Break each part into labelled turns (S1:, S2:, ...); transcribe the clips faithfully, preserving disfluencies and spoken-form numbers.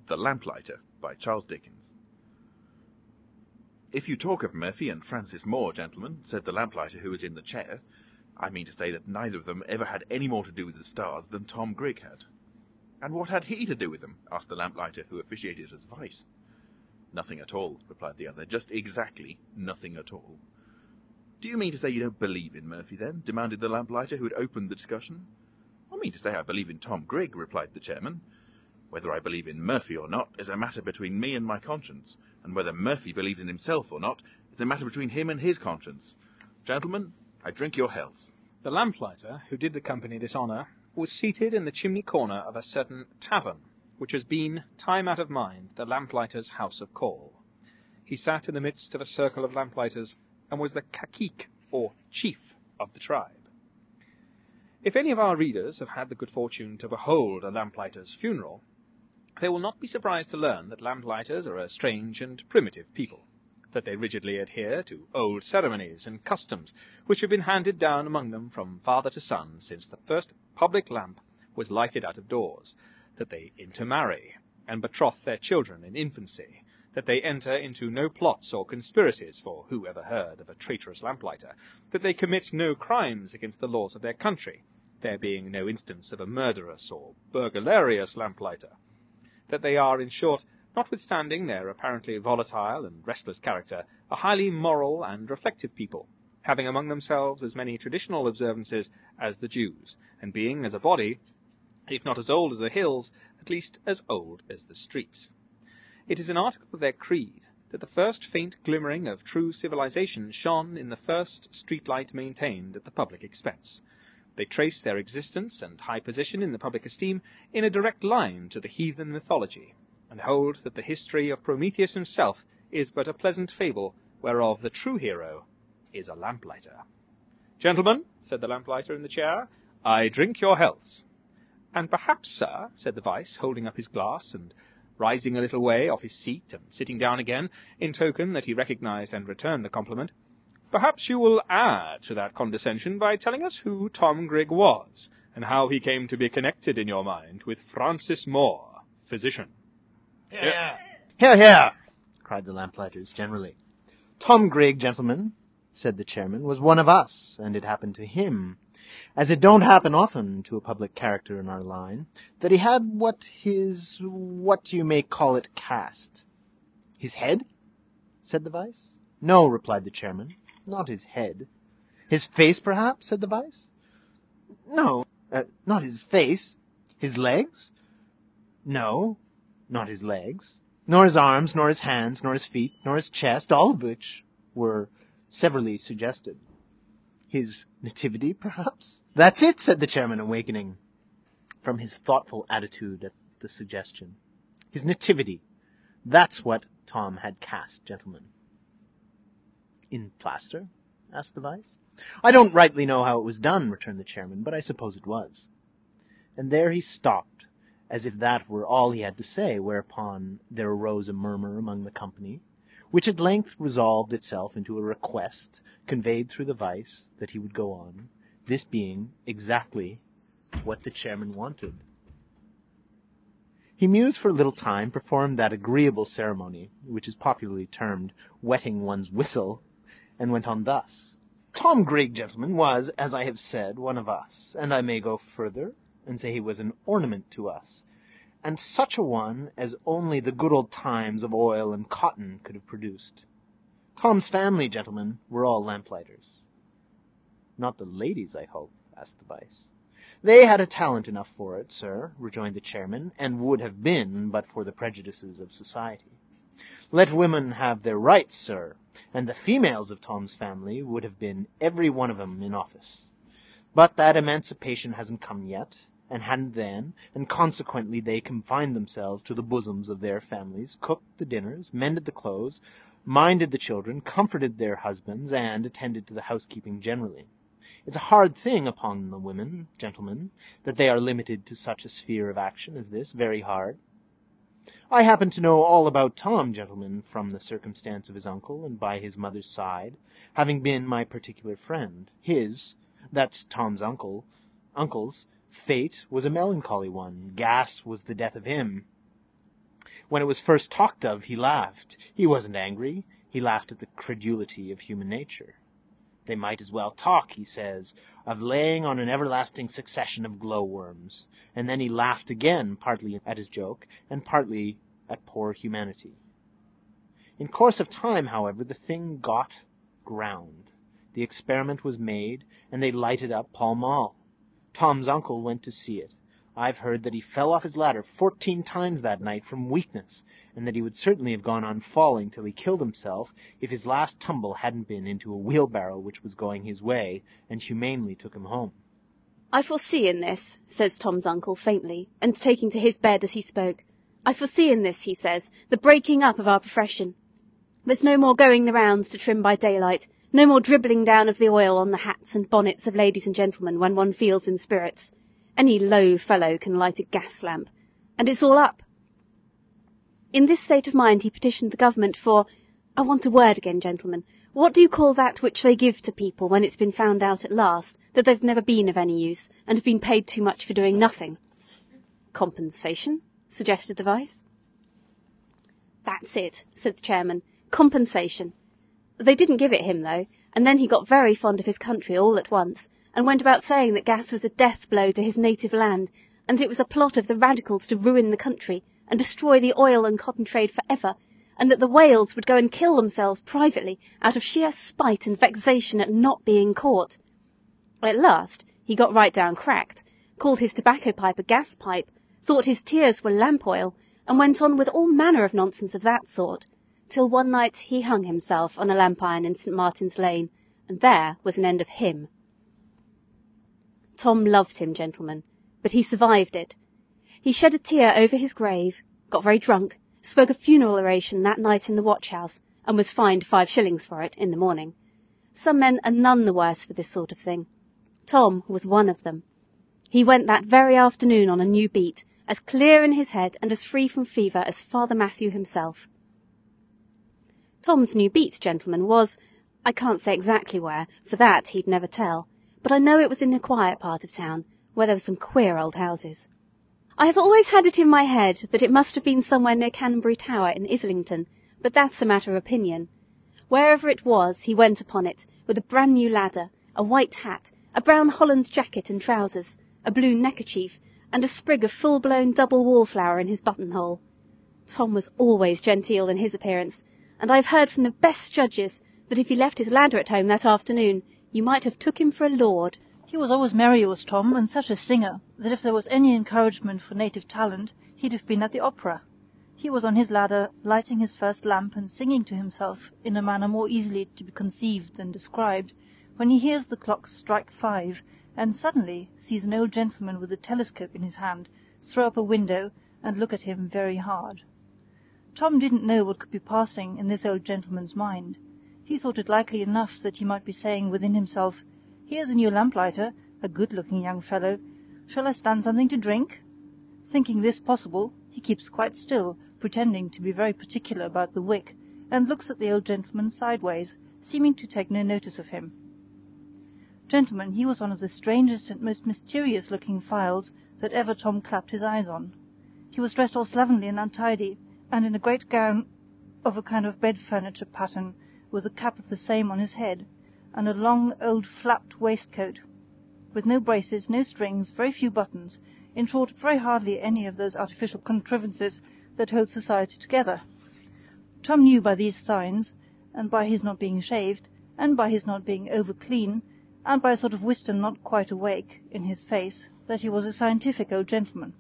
S1: The Lamplighter by Charles Dickens. If you talk of Murphy and Francis Moore, gentlemen, said the lamplighter who was in the chair, I mean to say that neither of them ever had any more to do with the stars than Tom Grigg had. And what had he to do with them? Asked the lamplighter who officiated as vice. Nothing at all, replied the other, just exactly nothing at all. Do you mean to say you don't believe in Murphy, then? Demanded the lamplighter who had opened the discussion. I mean to say I believe in Tom Grigg, replied the chairman. Whether I believe in Murphy or not is a matter between me and my conscience, and whether Murphy believes in himself or not is a matter between him and his conscience. Gentlemen, I drink your healths.
S2: The lamplighter, who did the company this honour, was seated in the chimney corner of a certain tavern, which has been, time out of mind, the lamplighter's house of call. He sat in the midst of a circle of lamplighters, and was the cacique, or chief, of the tribe. If any of our readers have had the good fortune to behold a lamplighter's funeral, they will not be surprised to learn that lamplighters are a strange and primitive people, that they rigidly adhere to old ceremonies and customs which have been handed down among them from father to son since the first public lamp was lighted out of doors, that they intermarry and betroth their children in infancy, that they enter into no plots or conspiracies, for who ever heard of a traitorous lamplighter, that they commit no crimes against the laws of their country, there being no instance of a murderous or burglarious lamplighter, that they are, in short, notwithstanding their apparently volatile and restless character, a highly moral and reflective people, having among themselves as many traditional observances as the Jews, and being, as a body, if not as old as the hills, at least as old as the streets. It is an article of their creed that the first faint glimmering of true civilization shone in the first street-light maintained at the public expense. They trace their existence and high position in the public esteem in a direct line to the heathen mythology, and hold that the history of Prometheus himself is but a pleasant fable, whereof the true hero is a lamplighter. Gentlemen, said the lamplighter in the chair, I drink your healths. And perhaps, sir, said the vice, holding up his glass, and rising a little way off his seat, and sitting down again, in token that he recognized and returned the compliment, perhaps you will add to that condescension by telling us who Tom Grigg was, and how he came to be connected in your mind with Francis Moore, physician.
S3: Hear, hear, hear, cried the lamplighters generally. Tom Grigg, gentlemen, said the chairman, was one of us, and it happened to him, as it don't happen often to a public character in our line, that he had what his, what you may call it, cast. His head? Said the vice. No, replied the chairman. Not his head. His face, perhaps, said the vice. No, uh, not his face. His legs? No, not his legs. Nor his arms, nor his hands, nor his feet, nor his chest, all of which were severally suggested. His nativity, perhaps? That's it, said the chairman, awakening from his thoughtful attitude at the suggestion. His nativity. That's what Tom had cast, gentlemen. In plaster? Asked the vice. I don't rightly know how it was done, returned the chairman, but I suppose it was. And there he stopped, as if that were all he had to say, whereupon there arose a murmur among the company, which at length resolved itself into a request, conveyed through the vice, that he would go on, this being exactly what the chairman wanted. He mused for a little time, performed that agreeable ceremony, which is popularly termed wetting one's whistle, and went on thus. Tom Grigg, gentlemen, was, as I have said, one of us, and I may go further, and say he was an ornament to us, and such a one as only the good old times of oil and cotton could have produced. Tom's family, gentlemen, were all lamplighters. Not the ladies, I hope, asked the vice. They had a talent enough for it, sir, rejoined the chairman, and would have been but for the prejudices of society. Let women have their rights, sir, and the females of Tom's family would have been every one of 'em in office. But that emancipation hasn't come yet, and hadn't then, and consequently they confined themselves to the bosoms of their families, cooked the dinners, mended the clothes, minded the children, comforted their husbands, and attended to the housekeeping generally. It's a hard thing upon the women, gentlemen, that they are limited to such a sphere of action as this, very hard. I happen to know all about Tom, gentlemen, from the circumstance of his uncle, and by his mother's side, having been my particular friend. His, that's Tom's uncle, uncle's, fate was a melancholy one. Gas was the death of him. When it was first talked of, he laughed. He wasn't angry. He laughed at the credulity of human nature. They might as well talk, he says, of laying on an everlasting succession of glowworms. And then he laughed again, partly at his joke, and partly at poor humanity. In course of time, however, the thing got ground. The experiment was made, and they lighted up Pall Mall. Tom's uncle went to see it. I've heard that he fell off his ladder fourteen times that night from weakness, and that he would certainly have gone on falling till he killed himself if his last tumble hadn't been into a wheelbarrow which was going his way, and humanely took him home.
S4: I foresee in this, says Tom's uncle faintly, and taking to his bed as he spoke, I foresee in this, he says, the breaking up of our profession. There's no more going the rounds to trim by daylight, no more dribbling down of the oil on the hats and bonnets of ladies and gentlemen when one feels in spirits. Any low fellow can light a gas lamp, and it's all up. In this state of mind he petitioned the government for, I want a word again, gentlemen, what do you call that which they give to people when it's been found out at last that they've never been of any use, and have been paid too much for doing nothing? Compensation, suggested the Vice. That's it, said the chairman, compensation. They didn't give it him, though, and then he got very fond of his country all at once, and went about saying that gas was a death blow to his native land, and that it was a plot of the radicals to ruin the country, and destroy the oil and cotton trade for ever, and that the whales would go and kill themselves privately out of sheer spite and vexation at not being caught. At last he got right down cracked, called his tobacco pipe a gas pipe, thought his tears were lamp oil, and went on with all manner of nonsense of that sort, till one night he hung himself on a lamp iron in St Martin's Lane, and there was an end of him. Tom loved him, gentlemen, but he survived it. He shed a tear over his grave, got very drunk, spoke a funeral oration that night in the watch-house, and was fined five shillings for it in the morning. Some men are none the worse for this sort of thing. Tom was one of them. He went that very afternoon on a new beat, as clear in his head and as free from fever as Father Matthew himself. Tom's new beat, gentlemen, was, I can't say exactly where, for that he'd never tell, but I know it was in a quiet part of town, where there were some queer old houses. I have always had it in my head that it must have been somewhere near Canonbury Tower in Islington, but that's a matter of opinion. Wherever it was, he went upon it, with a brand new ladder, a white hat, a brown holland jacket and trousers, a blue neckerchief, and a sprig of full-blown double wallflower in his buttonhole. Tom was always genteel in his appearance, and I've heard from the best judges that if he left his ladder at home that afternoon, you might have took him for a lord.
S5: He was always merry, was Tom, and such a singer, that if there was any encouragement for native talent, he'd have been at the opera. He was on his ladder, lighting his first lamp and singing to himself in a manner more easily to be conceived than described, when he hears the clock strike five, and suddenly sees an old gentleman with a telescope in his hand throw up a window and look at him very hard. Tom didn't know what could be passing in this old gentleman's mind. He thought it likely enough that he might be saying within himself, Here's a new lamplighter, a good-looking young fellow. Shall I stand something to drink? Thinking this possible, he keeps quite still, pretending to be very particular about the wick, and looks at the old gentleman sideways, seeming to take no notice of him. Gentlemen, he was one of the strangest and most mysterious-looking files that ever Tom clapped his eyes on. He was dressed all slovenly and untidy, and in a great gown of a kind of bed-furniture pattern, with a cap of the same on his head, and a long old flapped waistcoat, with no braces, no strings, very few buttons, in short, very hardly any of those artificial contrivances that hold society together. Tom knew by these signs, and by his not being shaved, and by his not being over-clean, and by a sort of wisdom not quite awake in his face, that he was a scientific old gentleman.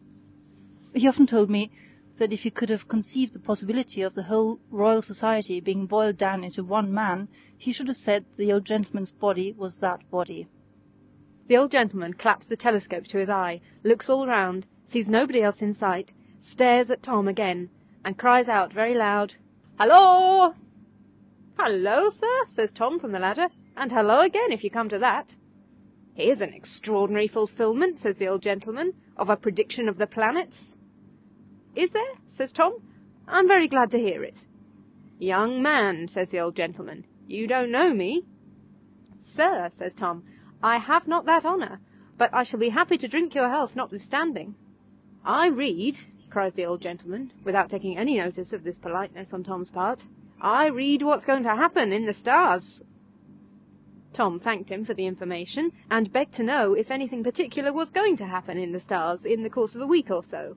S5: He often told me that if he could have conceived the possibility of the whole Royal Society being boiled down into one man, he should have said the old gentleman's body was that body.
S6: The old gentleman claps the telescope to his eye, looks all round, sees nobody else in sight, stares at Tom again, and cries out very loud, "Hallo!" "Hallo, sir," says Tom from the ladder, "and hallo again, if you come to that." "Here's an extraordinary fulfilment," says the old gentleman, "of a prediction of the planets." "Is there?" says Tom. "I'm very glad to hear it." "Young man," says the old gentleman, "you don't know me." "Sir," says Tom, "I have not that honour, but I shall be happy to drink your health notwithstanding." "I read," cries the old gentleman, without taking any notice of this politeness on Tom's part. "I read what's going to happen in the stars." Tom thanked him for the information, and begged to know if anything particular was going to happen in the stars in the course of a week or so.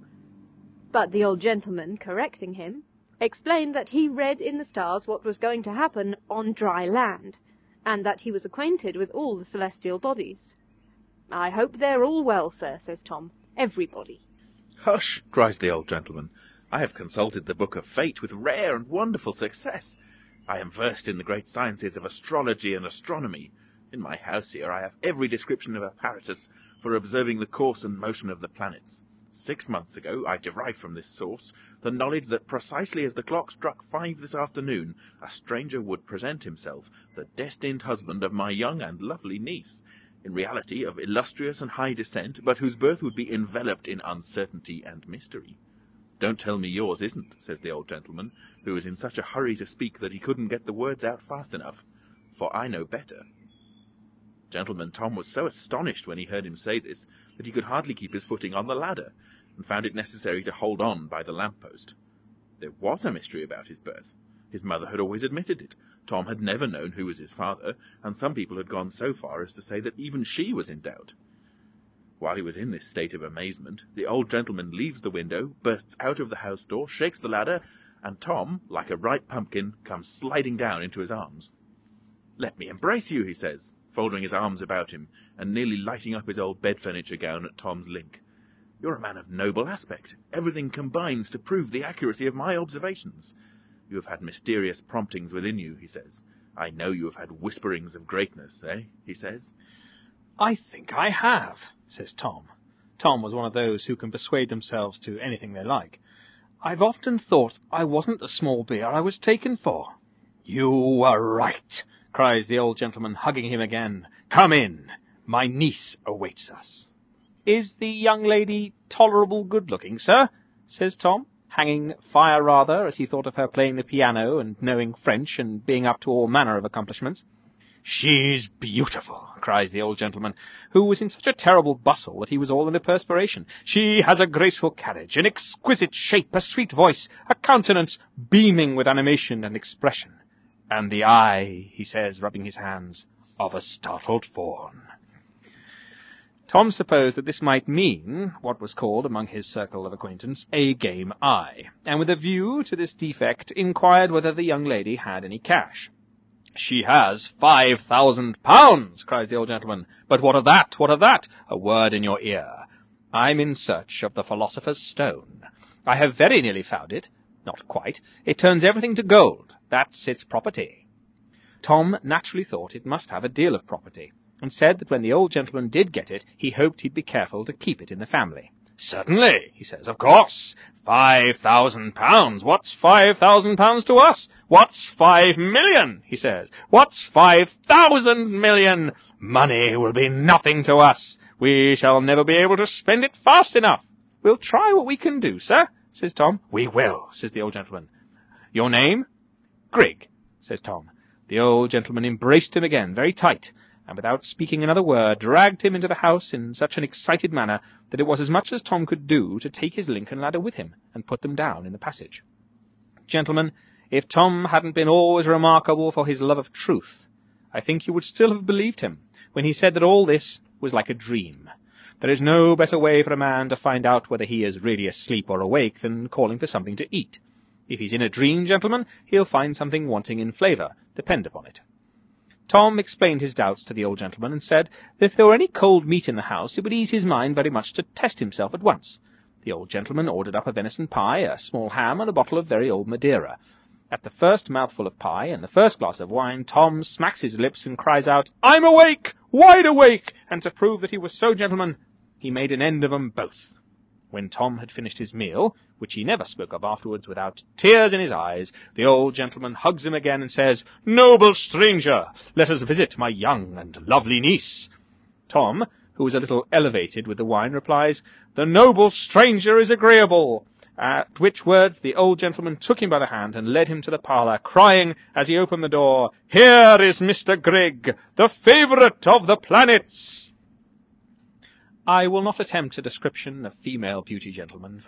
S6: But the old gentleman, correcting him, explained that he read in the stars what was going to happen on dry land, and that he was acquainted with all the celestial bodies. "I hope they're all well, sir," says Tom. "Everybody."
S1: "Hush!" cries the old gentleman. "I have consulted the Book of Fate with rare and wonderful success. I am versed in the great sciences of astrology and astronomy. In my house here I have every description of apparatus for observing the course and motion of the planets. Six months ago I derived from this source the knowledge that precisely as the clock struck five this afternoon, a stranger would present himself, the destined husband of my young and lovely niece, in reality of illustrious and high descent, but whose birth would be enveloped in uncertainty and mystery. Don't tell me yours isn't," says the old gentleman, who was in such a hurry to speak that he couldn't get the words out fast enough, "for I know better." Gentleman Tom was so astonished when he heard him say this that he could hardly keep his footing on the ladder, and found it necessary to hold on by the lamp-post. There was a mystery about his birth. His mother had always admitted it. Tom had never known who was his father, and some people had gone so far as to say that even she was in doubt. While he was in this state of amazement, the old gentleman leaves the window, bursts out of the house door, shakes the ladder, and Tom, like a ripe pumpkin, comes sliding down into his arms. "Let me embrace you," he says, folding his arms about him, and nearly lighting up his old bed-furniture gown at Tom's link. "You're a man of noble aspect. Everything combines to prove the accuracy of my observations. You have had mysterious promptings within you," he says. "I know you have had whisperings of greatness, eh?" he says.
S2: "I think I have," says Tom. Tom was one of those who can persuade themselves to anything they like. "I've often thought I wasn't the small beer I was taken for." "You were right," cries the old gentleman, hugging him again. "Come in. My niece awaits us." "Is the young lady tolerable good-looking, sir?" says Tom, hanging fire rather as he thought of her playing the piano and knowing French and being up to all manner of accomplishments. "She's beautiful," cries the old gentleman, who was in such a terrible bustle that he was all in a perspiration. "She has a graceful carriage, an exquisite shape, a sweet voice, a countenance beaming with animation and expression, and the eye," he says, rubbing his hands, "of a startled fawn." Tom supposed that this might mean what was called among his circle of acquaintance a game eye, and with a view to this defect inquired whether the young lady had any cash. "She has five thousand pounds," cries the old gentleman. "But what of that? What of that? A word in your ear. I'm in search of the philosopher's stone. I have very nearly found it. Not quite. It turns everything to gold. That's its property." Tom naturally thought it must have a deal of property, and said that when the old gentleman did get it, he hoped he'd be careful to keep it in the family. "Certainly," he says, "of course. Five thousand pounds. What's five thousand pounds to us? What's five million? He says. What's five thousand million? Money will be nothing to us. We shall never be able to spend it fast enough. We'll try what we can do, sir," says Tom. "We will," says the old gentleman. "Your name?" "Grigg," says Tom. The old gentleman embraced him again very tight, and without speaking another word, dragged him into the house in such an excited manner that it was as much as Tom could do to take his Lincoln ladder with him and put them down in the passage. Gentlemen, if Tom hadn't been always remarkable for his love of truth, I think you would still have believed him when he said that all this was like a dream. There is no better way for a man to find out whether he is really asleep or awake than calling for something to eat. If he's in a dream, gentlemen, he'll find something wanting in flavour, depend upon it. Tom explained his doubts to the old gentleman, and said that if there were any cold meat in the house, it would ease his mind very much to test himself at once. The old gentleman ordered up a venison pie, a small ham, and a bottle of very old Madeira. At the first mouthful of pie and the first glass of wine, Tom smacks his lips and cries out, "I'm awake! Wide awake!" And to prove that he was so, gentlemen, he made an end of 'em both. When Tom had finished his meal, which he never spoke of afterwards without tears in his eyes, the old gentleman hugs him again and says, "Noble stranger, let us visit my young and lovely niece." Tom, who was a little elevated with the wine, replies, "The noble stranger is agreeable," at which words the old gentleman took him by the hand and led him to the parlour, crying, as he opened the door, "Here is Mister Grigg, the favourite of the planets." I will not attempt a description of female beauty, gentlemen, for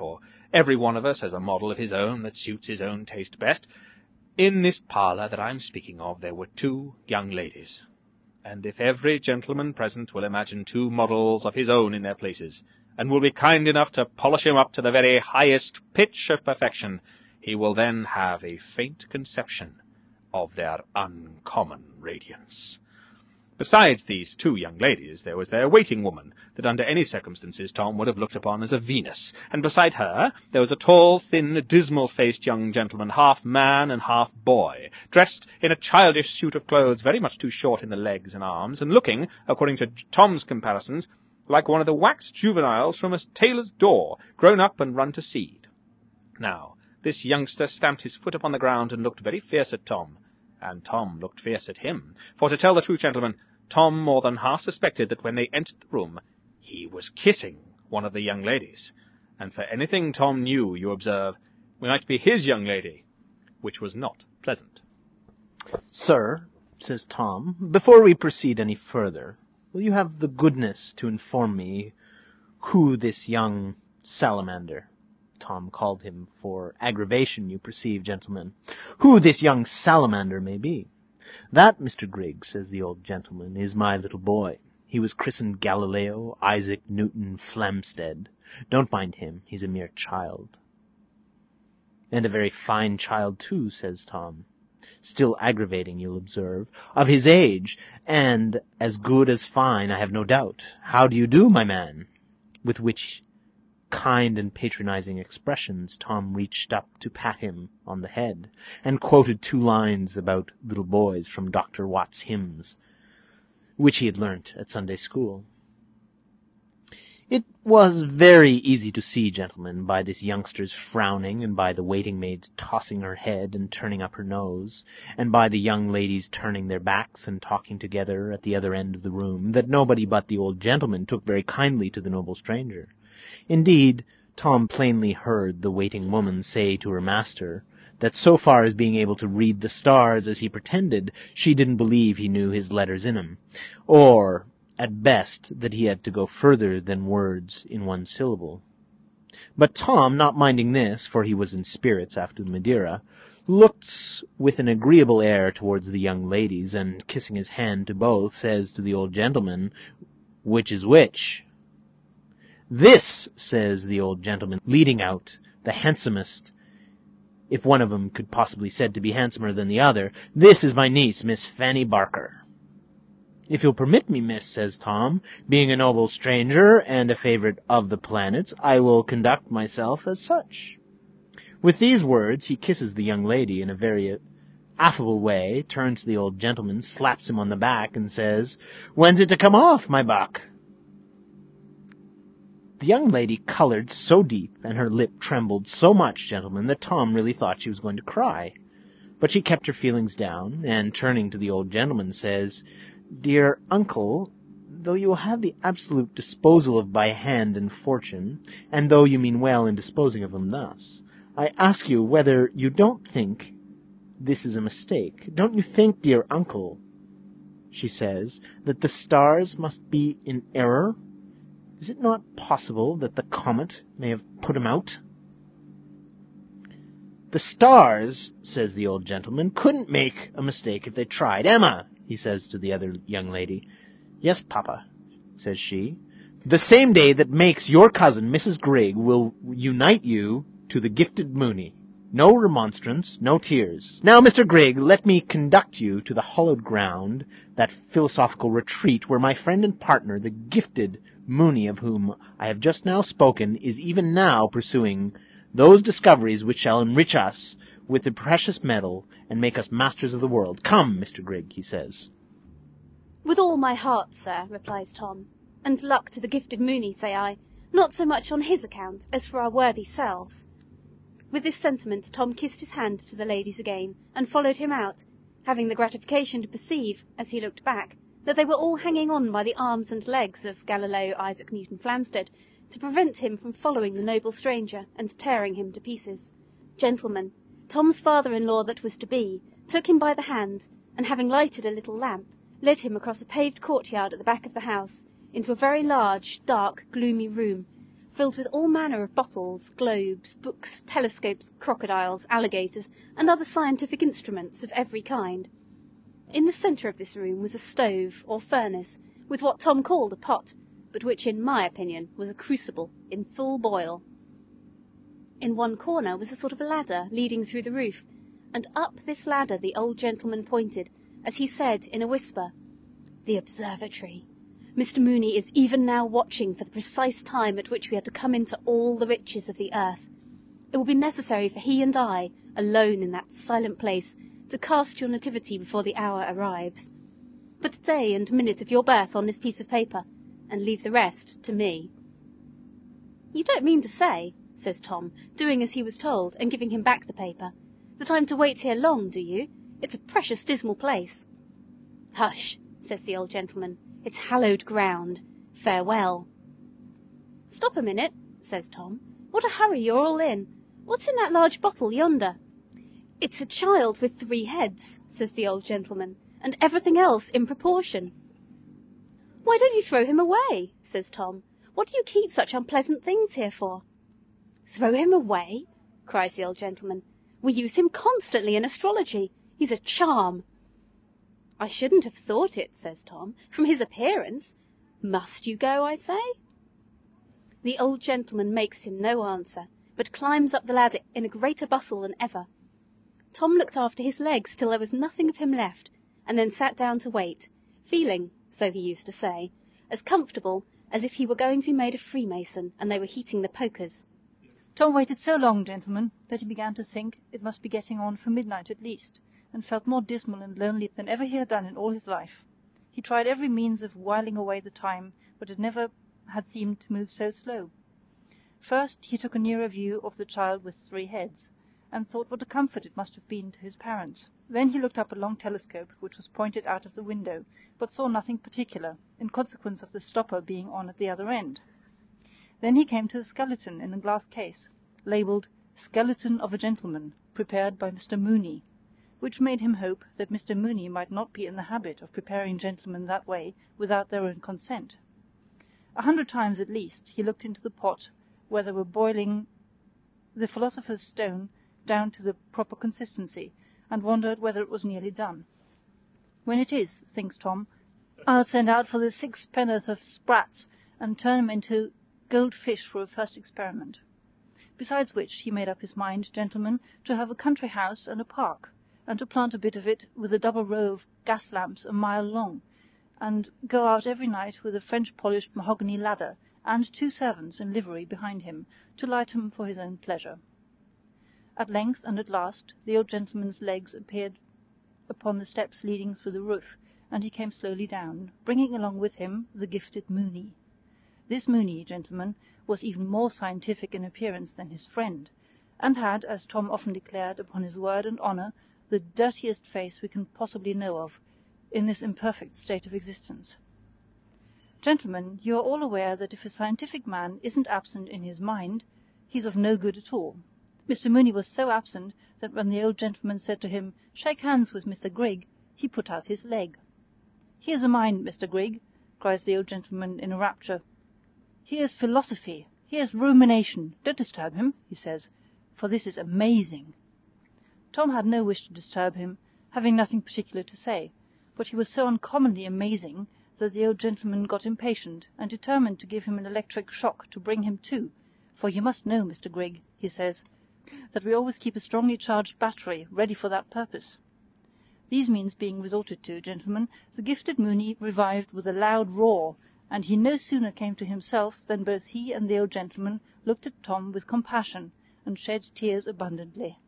S2: Every one of us has a model of his own that suits his own taste best. In this parlour that I'm speaking of there were two young ladies, and if every gentleman present will imagine two models of his own in their places, and will be kind enough to polish him up to the very highest pitch of perfection, he will then have a faint conception of their uncommon radiance. Besides these two young ladies, there was their waiting-woman, that under any circumstances Tom would have looked upon as a Venus, and beside her there was a tall, thin, dismal-faced young gentleman, half man and half boy, dressed in a childish suit of clothes very much too short in the legs and arms, and looking, according to Tom's comparisons, like one of the wax juveniles from a tailor's door, grown up and run to seed. Now, this youngster stamped his foot upon the ground and looked very fierce at Tom, and Tom looked fierce at him, for to tell the truth, gentlemen, Tom more than half suspected that when they entered the room he was kissing one of the young ladies, and for anything Tom knew, you observe, we might be his young lady, which was not pleasant.
S3: "Sir," says Tom, "before we proceed any further, will you have the goodness to inform me who this young salamander," Tom called him for aggravation, you perceive, gentlemen, "who this young salamander may be?" "That, Mister Grigg," says the old gentleman, "is my little boy. He was christened Galileo Isaac Newton Flamstead. Don't mind him, he's a mere child." "And a very fine child, too," says Tom. "Still aggravating, you'll observe, of his age, and as good as fine, I have no doubt. How do you do, my man?" With which kind and patronizing expressions Tom reached up to pat him on the head, and quoted two lines about little boys from Doctor Watts' hymns, which he had learnt at Sunday school. It was very easy to see, gentlemen, by this youngster's frowning, and by the waiting-maid's tossing her head and turning up her nose, and by the young ladies turning their backs and talking together at the other end of the room, that nobody but the old gentleman took very kindly to the noble stranger. Indeed, Tom plainly heard the waiting woman say to her master that so far as being able to read the stars as he pretended, she didn't believe he knew his letters in him, or, at best, that he had to go further than words in one syllable. But Tom, not minding this, for he was in spirits after the Madeira, looked with an agreeable air towards the young ladies, and, kissing his hand to both, says to the old gentleman, "Which is which?" "This," says the old gentleman, leading out the handsomest, if one of them could possibly said to be handsomer than the other, "this is my niece, Miss Fanny Barker." "If you'll permit me, miss," says Tom, "being a noble stranger and a favourite of the planets, I will conduct myself as such." With these words he kisses the young lady in a very affable way, turns to the old gentleman, slaps him on the back, and says, "When's it to come off, my buck?" The young lady coloured so deep, and her lip trembled so much, gentlemen, that Tom really thought she was going to cry. But she kept her feelings down, and turning to the old gentleman, says, "Dear uncle, though you will have the absolute disposal of by hand and fortune, and though you mean well in disposing of them thus, I ask you whether you don't think this is a mistake. Don't you think, dear uncle," she says, "that the stars must be in error? Is it not possible that the comet may have put him out?" "The stars," says the old gentleman, "couldn't make a mistake if they tried. Emma," he says to the other young lady. "Yes, papa," says she. "The same day that makes your cousin, Missus Grigg, will unite you to the gifted Mooney. No remonstrance, no tears. Now, Mister Grigg, let me conduct you to the hallowed ground, that philosophical retreat where my friend and partner, the gifted Mooney, of whom I have just now spoken, is even now pursuing those discoveries which shall enrich us with the precious metal and make us masters of the world. Come, Mister Grigg," he says.
S4: "With all my heart, sir," replies Tom, "and luck to the gifted Mooney, say I, not so much on his account as for our worthy selves." With this sentiment Tom kissed his hand to the ladies again, and followed him out, having the gratification to perceive, as he looked back, that they were all hanging on by the arms and legs of Galileo Isaac Newton Flamstead, to prevent him from following the noble stranger and tearing him to pieces. Gentlemen, Tom's father-in-law that was to be took him by the hand, and having lighted a little lamp, led him across a paved courtyard at the back of the house, into a very large, dark, gloomy room, filled with all manner of bottles, globes, books, telescopes, crocodiles, alligators, and other scientific instruments of every kind. In the centre of this room was a stove, or furnace, with what Tom called a pot, but which, in my opinion, was a crucible, in full boil. In one corner was a sort of a ladder leading through the roof, and up this ladder the old gentleman pointed, as he said in a whisper, "The observatory. Mister Mooney is even now watching for the precise time at which we are to come into all the riches of the earth. It will be necessary for he and I, alone in that silent place, to cast your nativity before the hour arrives. Put the day and minute of your birth on this piece of paper, and leave the rest to me." "You don't mean to say," says Tom, doing as he was told, and giving him back the paper, "that I'm to wait here long, do you? It's a precious dismal place." "Hush," says the old gentleman. "It's hallowed ground. Farewell." "Stop a minute," says Tom. "What a hurry you're all in. What's in that large bottle yonder?" "It's a child with three heads," says the old gentleman, "and everything else in proportion." "Why don't you throw him away?" says Tom. "What do you keep such unpleasant things here for?" "Throw him away?" cries the old gentleman. "We use him constantly in astrology. He's a charm." "I shouldn't have thought it," says Tom, "from his appearance. Must you go, I say?" The old gentleman makes him no answer, but climbs up the ladder in a greater bustle than ever. Tom looked after his legs till there was nothing of him left, and then sat down to wait, feeling, so he used to say, as comfortable as if he were going to be made a Freemason and they were heating the pokers.
S5: Tom waited so long, gentlemen, that he began to think it must be getting on for midnight at least, and felt more dismal and lonely than ever he had done in all his life. He tried every means of whiling away the time, but it never had seemed to move so slow. First he took a nearer view of the child with three heads, and thought what a comfort it must have been to his parents. Then he looked up a long telescope which was pointed out of the window, but saw nothing particular, in consequence of the stopper being on at the other end. Then he came to a skeleton in a glass case, labelled "Skeleton of a Gentleman, prepared by Mister Mooney," which made him hope that Mister Mooney might not be in the habit of preparing gentlemen that way without their own consent. A hundred times at least he looked into the pot where they were boiling the philosopher's stone down to the proper consistency, and wondered whether it was nearly done. When it is, thinks Tom, I'll send out for the six penn'orth of sprats and turn 'em into gold fish for a first experiment. Besides which he made up his mind, gentlemen, to have a country house and a park, and to plant a bit of it with a double row of gas lamps a mile long, and go out every night with a French-polished mahogany ladder, and two servants in livery behind him, to light 'em for his own pleasure. At length and at last the old gentleman's legs appeared upon the steps leading through the roof, and he came slowly down, bringing along with him the gifted Mooney. This Mooney, gentlemen, was even more scientific in appearance than his friend, and had, as Tom often declared upon his word and honour, the dirtiest face we can possibly know of in this imperfect state of existence. Gentlemen, you are all aware that if a scientific man isn't absent in his mind, he's of no good at all. Mister Mooney was so absent that when the old gentleman said to him, "Shake hands with Mister Grigg," he put out his leg. "Here's a mind, Mister Grigg," cries the old gentleman in a rapture. "Here's philosophy, here's rumination. Don't disturb him," he says, "for this is amazing." Tom had no wish to disturb him, having nothing particular to say, but he was so uncommonly amazing that the old gentleman got impatient, and determined to give him an electric shock to bring him to, for you must know, Mister Grigg, he says, that we always keep a strongly charged battery ready for that purpose. These means being resorted to, gentlemen, the gifted Mooney revived with a loud roar, and he no sooner came to himself than both he and the old gentleman looked at Tom with compassion, and shed tears abundantly.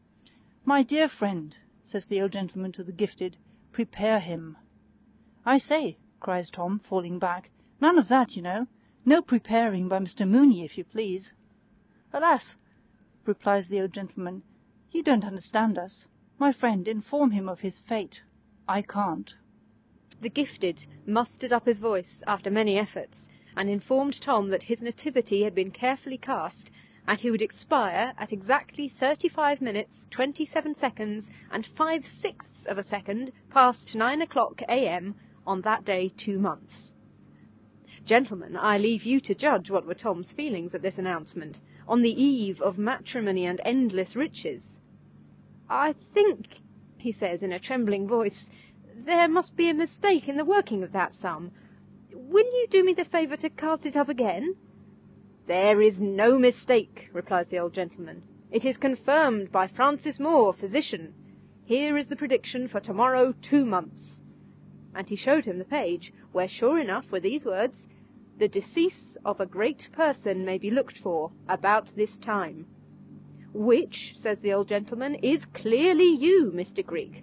S5: "My dear friend," says the old gentleman to the gifted, "prepare him." "I say," cries Tom, falling back, "none of that, you know. No preparing by Mister Mooney, if you please." "Alas," replies the old gentleman, "you don't understand us. My friend, inform him of his fate. I can't."
S6: The gifted mustered up his voice after many efforts, and informed Tom that his nativity had been carefully cast, and he would expire at exactly thirty-five minutes, twenty-seven seconds, and five-sixths of a second past nine o'clock a m on that day two months. Gentlemen, I leave you to judge what were Tom's feelings at this announcement, on the eve of matrimony and endless riches. "I think," he says in a trembling voice, "there must be a mistake in the working of that sum. Will you do me the favour to cast it up again?" "There is no mistake," replies the old gentleman. "It is confirmed by Francis Moore, physician. Here is the prediction for tomorrow two months." And he showed him the page, where sure enough were these words, "The decease of a great person may be looked for about this time." "Which," says the old gentleman, "is clearly you, Mister Grigg."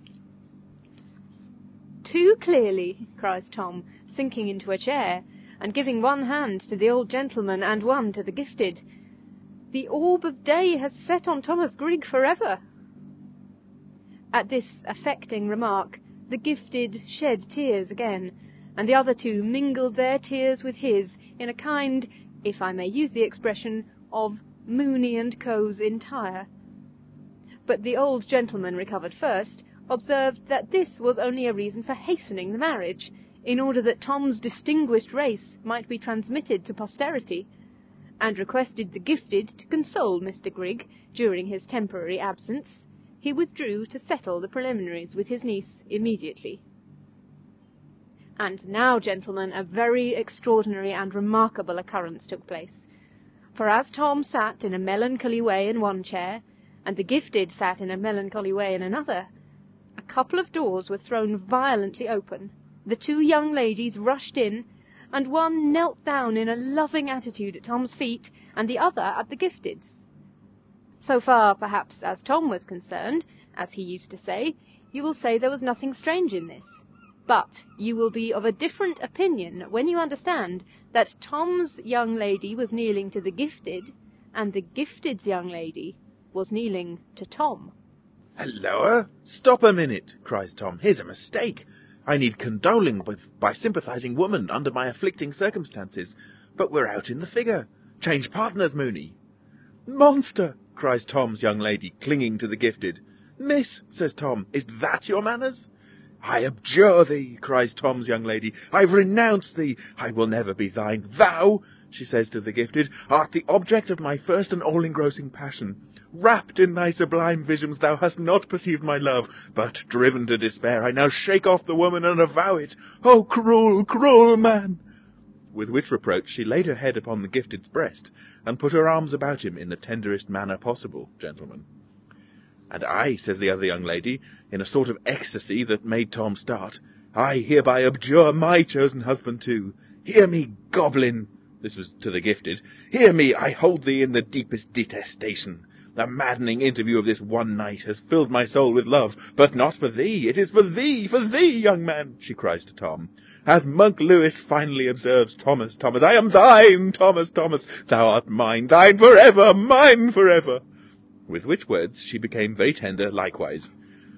S6: "Too clearly," cries Tom, sinking into a chair, and giving one hand to the old gentleman and one to the gifted. "The orb of day has set on Thomas Grigg for ever." At this affecting remark, the gifted shed tears again, and the other two mingled their tears with his in a kind, if I may use the expression, of Mooney and Co.'s entire. But the old gentleman recovered first, observed that this was only a reason for hastening the marriage, in order that Tom's distinguished race might be transmitted to posterity, and requested the gifted to console Mister Grigg during his temporary absence. He withdrew to settle the preliminaries with his niece immediately. And now, gentlemen, a very extraordinary and remarkable occurrence took place. For as Tom sat in a melancholy way in one chair, and the gifted sat in a melancholy way in another, a couple of doors were thrown violently open, the two young ladies rushed in, and one knelt down in a loving attitude at Tom's feet, and the other at the gifted's. So far, perhaps, as Tom was concerned, as he used to say, you will say there was nothing strange in this. But you will be of a different opinion when you understand that Tom's young lady was kneeling to the gifted, and the gifted's young lady was kneeling to Tom.
S1: "Halloa! Stop a minute," cries Tom. "Here's a mistake. I need condoling with by sympathising woman under my afflicting circumstances, but we're out in the figure. Change partners, Mooney." "Monster!" cries Tom's young lady, clinging to the gifted. "Miss," says Tom, "is that your manners?" "I abjure thee," cries Tom's young lady. "I've renounced thee. I will never be thine. Thou," she says to the gifted, "art the object of my first and all-engrossing passion. Wrapped in thy sublime visions, thou hast not perceived my love, but, driven to despair, I now shake off the woman and avow it. O cruel, cruel man!" With which reproach she laid her head upon the gifted's breast, and put her arms about him in the tenderest manner possible, gentlemen. "And I," says the other young lady, in a sort of ecstasy that made Tom start, "I hereby abjure my chosen husband too. Hear me, goblin," this was to the gifted, "hear me, I hold thee in the deepest detestation. The maddening interview of this one night has filled my soul with love, but not for thee. It is for thee, for thee, young man," she cries to Tom. "As Monk Lewis finally observes, Thomas, Thomas, I am thine, Thomas, Thomas, thou art mine, thine for ever, mine for ever." With which words she became very tender likewise.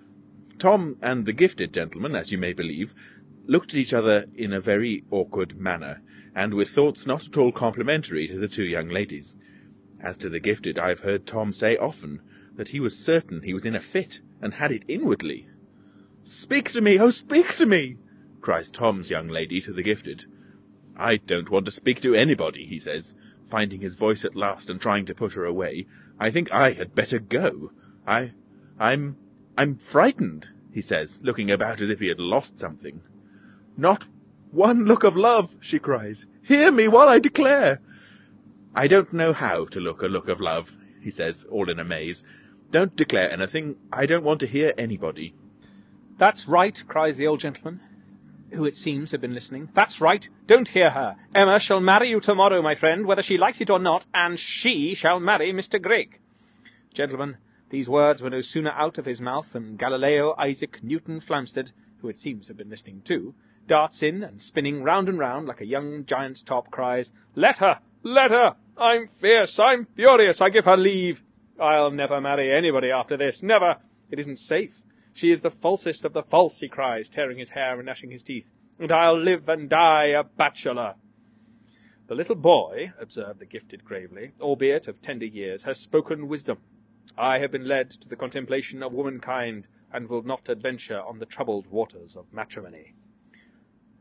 S1: Tom and the gifted gentleman, as you may believe, looked at each other in a very awkward manner, and with thoughts not at all complimentary to the two young ladies. As to the gifted, I have heard Tom say often that he was certain he was in a fit, and had it inwardly. "Speak to me, oh, speak to me!" cries Tom's young lady to the gifted. "I don't want to speak to anybody," he says, finding his voice at last and trying to push her away. "I think I had better go. I... I'm... I'm frightened," he says, looking about as if he had lost something. "Not one look of love," she cries. "Hear me while I declare." "I don't know how to look a look of love," he says, all in a maze. "Don't declare anything. I don't want to hear anybody."
S2: "That's right," cries the old gentleman, who it seems had been listening. "That's right. Don't hear her. Emma shall marry you tomorrow, my friend, whether she likes it or not, and she shall marry Mister Grigg." Gentlemen, these words were no sooner out of his mouth than Galileo Isaac Newton Flamstead, who it seems had been listening too, darts in, and spinning round and round like a young giant's top, cries, "Let her! Let her! I'm fierce! I'm furious! I give her leave! I'll never marry anybody after this! Never! It isn't safe! She is the falsest of the false," he cries, tearing his hair and gnashing his teeth, "and I'll live and die a bachelor." "The little boy," observed the gifted gravely, albeit of tender years, "has spoken wisdom. I have been led to the contemplation of womankind, and will not adventure on the troubled waters of matrimony."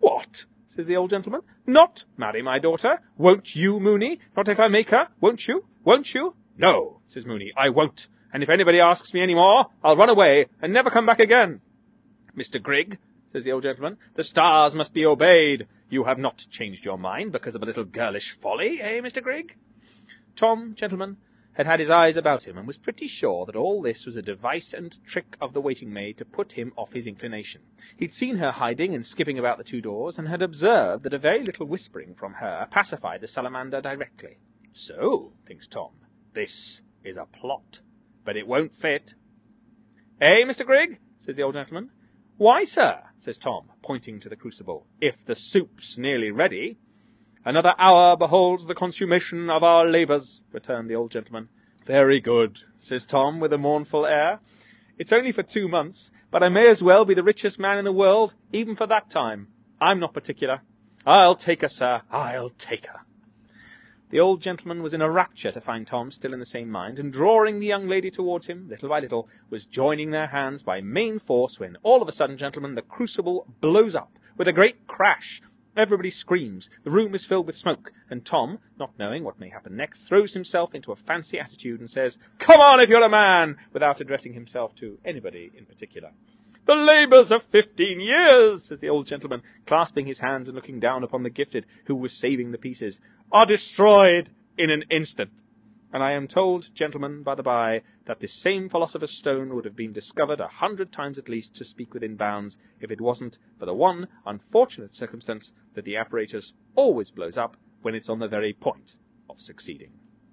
S2: What? Says the old gentleman. Not marry my daughter? Won't you, Mooney? Not if I make her? Won't you? Won't you? No, says Mooney, I won't. And if anybody asks me any more, I'll run away and never come back again. Mister Grigg, says the old gentleman, the stars must be obeyed. You have not changed your mind because of a little girlish folly, eh, Mister Grigg? Tom, gentleman, had had his eyes about him, and was pretty sure that all this was a device and trick of the waiting-maid to put him off his inclination. He'd seen her hiding and skipping about the two doors, and had observed that a very little whispering from her pacified the salamander directly. So, thinks Tom, this is a plot, but it won't fit. Eh, Mister Grigg? Says the old gentleman. Why, sir, says Tom, pointing to the crucible, if the soup's nearly ready. Another hour beholds the consummation of our labours, returned the old gentleman. Very good, says Tom, with a mournful air. It's only for two months, but I may as well be the richest man in the world, even for that time. I'm not particular. I'll take her, sir, I'll take her. The old gentleman was in a rapture to find Tom still in the same mind, and drawing the young lady towards him, little by little, was joining their hands by main force, when all of a sudden, gentlemen, the crucible blows up with a great crash. Everybody screams, the room is filled with smoke, and Tom, not knowing what may happen next, throws himself into a fancy attitude and says, Come on if you're a man, without addressing himself to anybody in particular. The labours of fifteen years, says the old gentleman, clasping his hands and looking down upon the gifted, who was saving the pieces, are destroyed in an instant. And I am told, gentlemen, by the by, that this same philosopher's stone would have been discovered a hundred times at least, to speak within bounds, if it wasn't for the one unfortunate circumstance that the apparatus always blows up when it's on the very point of succeeding.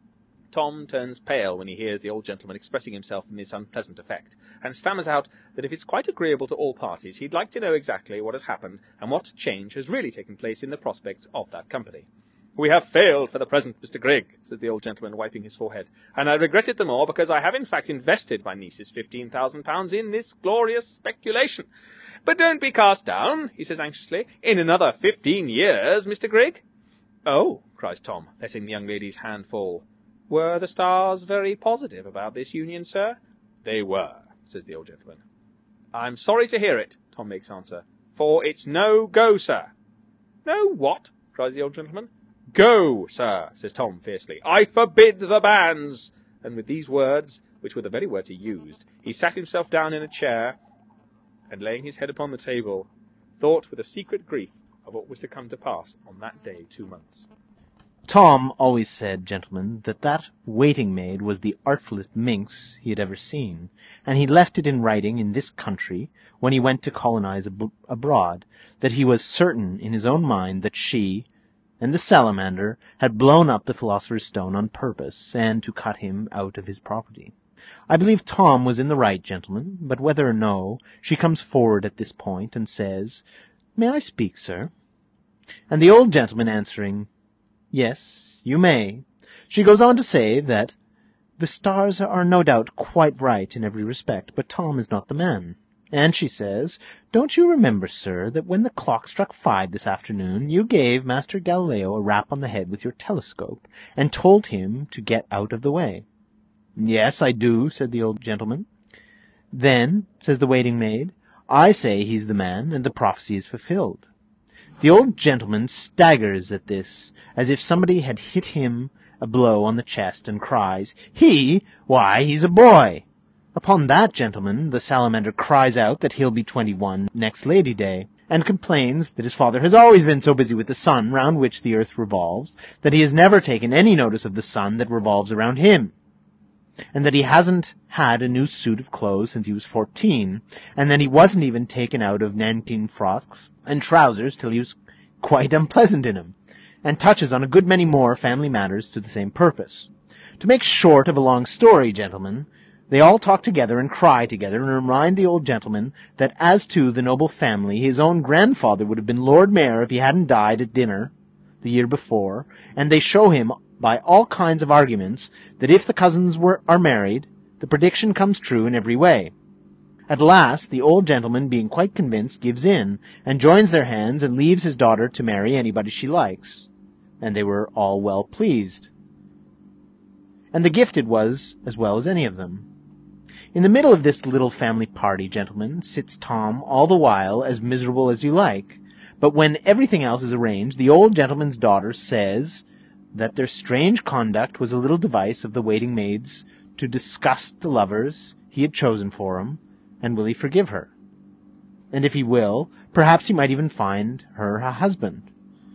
S2: Tom turns pale when he hears the old gentleman expressing himself in this unpleasant effect, and stammers out that if it's quite agreeable to all parties, he'd like to know exactly what has happened and what change has really taken place in the prospects of that company. We have failed for the present, Mister Grigg, says the old gentleman, wiping his forehead, and I regret it the more because I have in fact invested my niece's fifteen thousand pounds in this glorious speculation. But don't be cast down, he says anxiously. In another fifteen years, Mister Grigg. Oh, cries Tom, letting the young lady's hand fall. Were the stars very positive about this union, sir? They were, says the old gentleman. I'm sorry to hear it, Tom makes answer, for it's no go, sir. No what? Cries the old gentleman. Go, sir, says Tom fiercely. I forbid the banns. And with these words, which were the very words he used, he sat himself down in a chair, and laying his head upon the table, thought with a secret grief of what was to come to pass on that day two months.
S3: Tom always said, gentlemen, that that waiting-maid was the artfullest minx he had ever seen, and he left it in writing in this country, when he went to colonize ab- abroad, that he was certain in his own mind that she and the salamander had blown up the philosopher's stone on purpose, and to cut him out of his property. I believe Tom was in the right, gentlemen, but whether or no, she comes forward at this point and says, May I speak, sir? And the old gentleman answering, Yes, you may, she goes on to say that the stars are no doubt quite right in every respect, but Tom is not the man. And she says, Don't you remember, sir, that when the clock struck five this afternoon, you gave Master Galileo a rap on the head with your telescope, and told him to get out of the way? Yes, I do, said the old gentleman. Then, says the waiting-maid, I say he's the man, and the prophecy is fulfilled. The old gentleman staggers at this, as if somebody had hit him a blow on the chest, and cries, He? Why, he's a boy! Upon that, gentleman, the salamander cries out that he'll be twenty-one next Lady Day, and complains that his father has always been so busy with the sun round which the earth revolves, that he has never taken any notice of the sun that revolves around him, and that he hasn't had a new suit of clothes since he was fourteen, and that he wasn't even taken out of nankeen frocks and trousers till he was quite unpleasant in 'em, and touches on a good many more family matters to the same purpose. To make short of a long story, gentlemen, they all talk together and cry together and remind the old gentleman that as to the noble family, his own grandfather would have been Lord Mayor if he hadn't died at dinner the year before, and they show him by all kinds of arguments that if the cousins were are married, the prediction comes true in every way. At last, the old gentleman, being quite convinced, gives in, and joins their hands, and leaves his daughter to marry anybody she likes. And they were all well pleased. And the gifted was as well as any of them. In the middle of this little family party, gentlemen, sits Tom all the while as miserable as you like, But when everything else is arranged, the old gentleman's daughter says that their strange conduct was a little device of the waiting maid's to disgust the lovers he had chosen for him, and will he forgive her? And if he will, perhaps he might even find her a husband.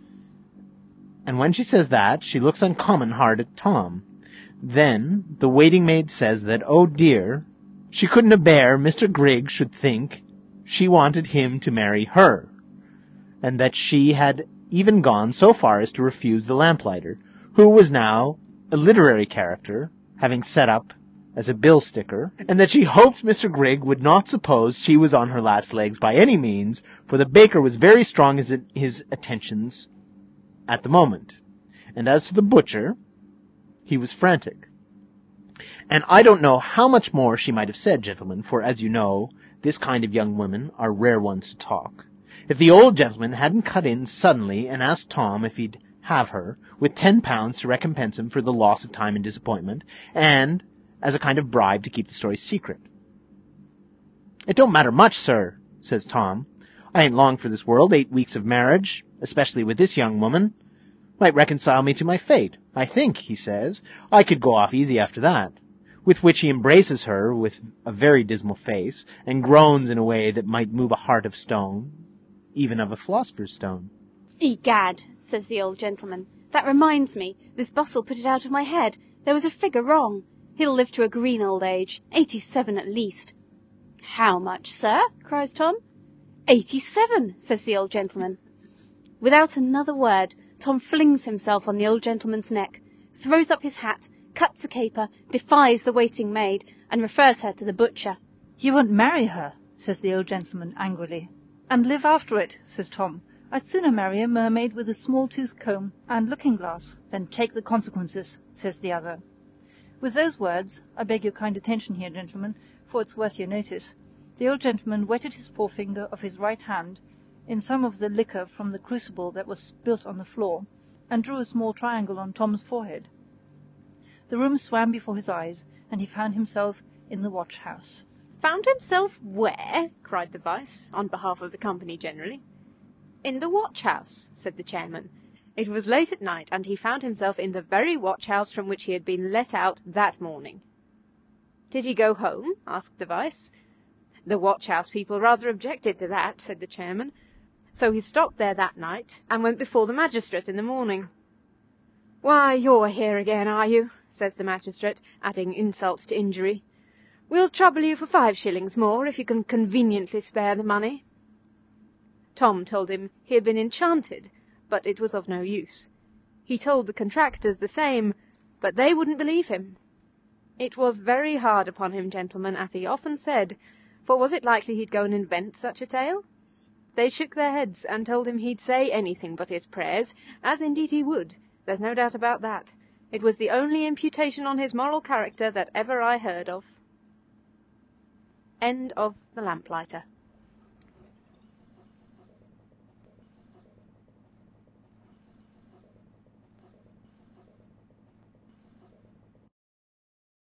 S3: And when she says that, she looks uncommon hard at Tom. Then the waiting maid says that, oh dear, she couldn't a-bear Mister Grigg should think she wanted him to marry her, and that she had even gone so far as to refuse the lamplighter, who was now a literary character, having set up as a bill sticker, and that she hoped Mister Grigg would not suppose she was on her last legs by any means, for the baker was very strong in his attentions at the moment. And as to the butcher, he was frantic. And I don't know how much more she might have said, gentlemen, for as you know, this kind of young women are rare ones to talk, if the old gentleman hadn't cut in suddenly and asked Tom if he'd have her, with ten pounds to recompense him for the loss of time and disappointment, and as a kind of bribe to keep the story secret. "It don't matter much, sir," says Tom. "I ain't long for this world. Eight weeks of marriage, especially with this young woman, might reconcile me to my fate. I think," he says, "I could go off easy after that." With which he embraces her with a very dismal face, and groans in a way that might move a heart of stone, even of a philosopher's stone.
S4: "Egad," says the old gentleman, "that reminds me, this bustle put it out of my head. There was a figure wrong. He'll live to a green old age, eighty-seven at least." "How much, sir?" cries Tom. "Eighty-seven," says the old gentleman. Without another word, Tom flings himself on the old gentleman's neck, throws up his hat, cuts a caper, defies the waiting maid, and refers her to the butcher.
S5: "You won't marry her," says the old gentleman angrily. "And live after it," says Tom. "I'd sooner marry a mermaid with a small-toothed comb and looking-glass than take the consequences," says the other. With those words, I beg your kind attention here, gentlemen, for it's worth your notice, the old gentleman wetted his forefinger of his right hand in some of the liquor from the crucible that was spilt on the floor, and drew a small triangle on Tom's forehead. The room swam before his eyes, and he found himself in the watch-house.
S6: "Found himself where?" cried the Vice, on behalf of the company generally. "In the watch-house," said the chairman. It was late at night, and he found himself in the very watch-house from which he had been let out that morning. "Did he go home?" asked the Vice. "The watch-house people rather objected to that," said the chairman. "So he stopped there that night, and went before the magistrate in the morning." "Why, you're here again, are you?" says the magistrate, adding insult to injury. "We'll trouble you for five shillings more, if you can conveniently spare the money." Tom told him he had been enchanted, but it was of no use. He told the contractors the same, but they wouldn't believe him. It was very hard upon him, gentlemen, as he often said, for was it likely he'd go and invent such a tale? They shook their heads, and told him he'd say anything but his prayers, as indeed he would, there's no doubt about that. It was the only imputation on his moral character that ever I heard of. End of The Lamplighter.